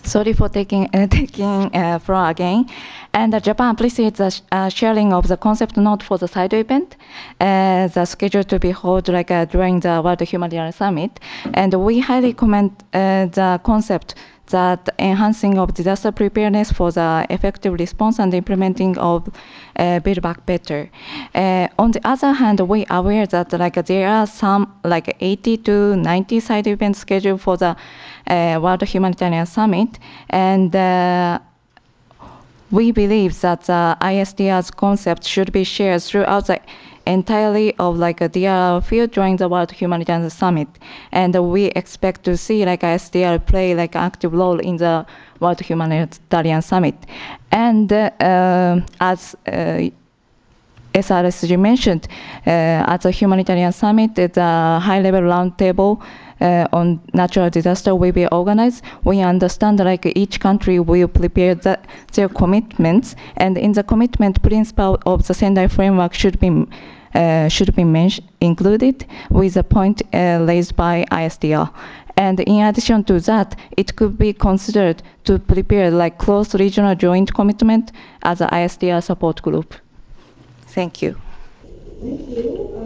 Sorry for taking floor again. And Japan appreciates the sharing of the concept note for the side event, the schedule to be held during the World Humanitarian Summit. And we highly commend the concept that enhancing of disaster preparedness for the effective response and implementing of Build Back Better. On the other hand, we are aware that there are some 80 to 90 side events scheduled for the World Humanitarian Summit, and we believe that the ISDR's concept should be shared throughout the entirely of DRR field during the World Humanitarian Summit, and we expect to see ISDR play active role in the World Humanitarian Summit, and as SRSG mentioned, at the Humanitarian Summit, the high-level roundtable on natural disaster will be organized. We understand each country will prepare their commitments, and in the commitment principle of the Sendai framework should be included with the point raised by ISDR. And in addition to that, it could be considered to prepare close regional joint commitment as an ISDR support group. Thank you. Thank you.